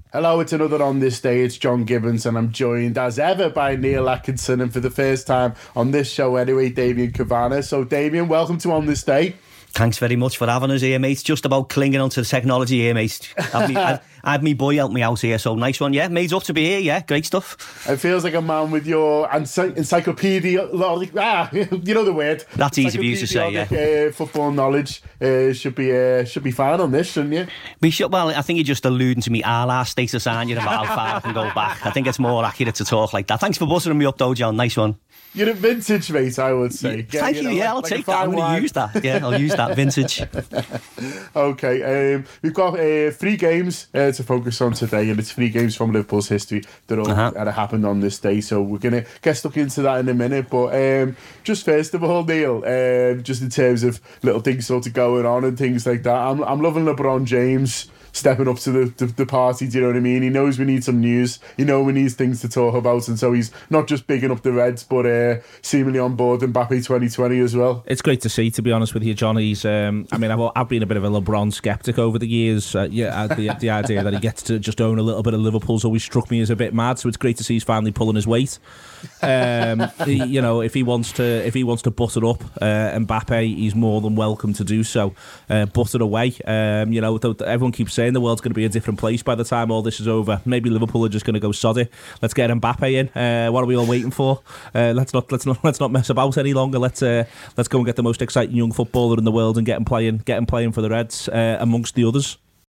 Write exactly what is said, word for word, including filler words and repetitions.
Hello, it's another On This Day. It's John Gibbons, and I'm joined as ever by Neil Atkinson, and for the first time on this show anyway, Damien Cavanagh. So, Damien, welcome to On This Day. Thanks very much for having us here, mate. Just about clinging onto the technology here, mate. I've me, I, I had me boy help me out here, so nice one, yeah. Made up to be here, yeah. Great stuff. It feels like a man with your ency- encyclopedia, ah, you know the word. That's easy for you to say, yeah. Uh, football knowledge uh, should be uh, should be fine on this, shouldn't you? We should, well, I think you're just alluding to me Allah status, aren't you, about how far I can go back. I think it's more accurate to talk like that. Thanks for buttering me up, though, John. Nice one. You're a vintage, mate, I would say. Yeah, Thank you, you know, yeah, I'll like take that. I'm going to use that. Yeah, I'll use that, vintage. Okay, um, we've got uh, three games uh, to focus on today, and it's three games from Liverpool's history that all uh-huh. that happened on this day, so we're going to get stuck into that in a minute. But um, just first of all, Neil, um, just in terms of little things sort of going on and things like that, I'm, I'm loving LeBron James stepping up to the, the, the party, do you know what I mean? He knows we need some news, you know we need things to talk about, and so he's not just bigging up the Reds, but uh, seemingly on board Mbappe twenty twenty as well. It's great to see, to be honest with you, John. He's, um, I mean, I've, I've been a bit of a LeBron skeptic over the years. Uh, yeah, the, the idea that he gets to just own a little bit of Liverpool's always struck me as a bit mad, so it's great to see he's finally pulling his weight. Um, he, you know, if he wants to, if he wants to butter up uh, Mbappe, he's more than welcome to do so. Uh, butter away. Um, you know, th- th- everyone keeps saying the world's going to be a different place by the time all this is over. Maybe Liverpool are just going to go sod it. Let's get Mbappe in. Uh, what are we all waiting for? Uh, let's not let's not let's not mess about any longer. Let's uh, let's go and get the most exciting young footballer in the world and get him playing, get him playing for the Reds uh, amongst the others.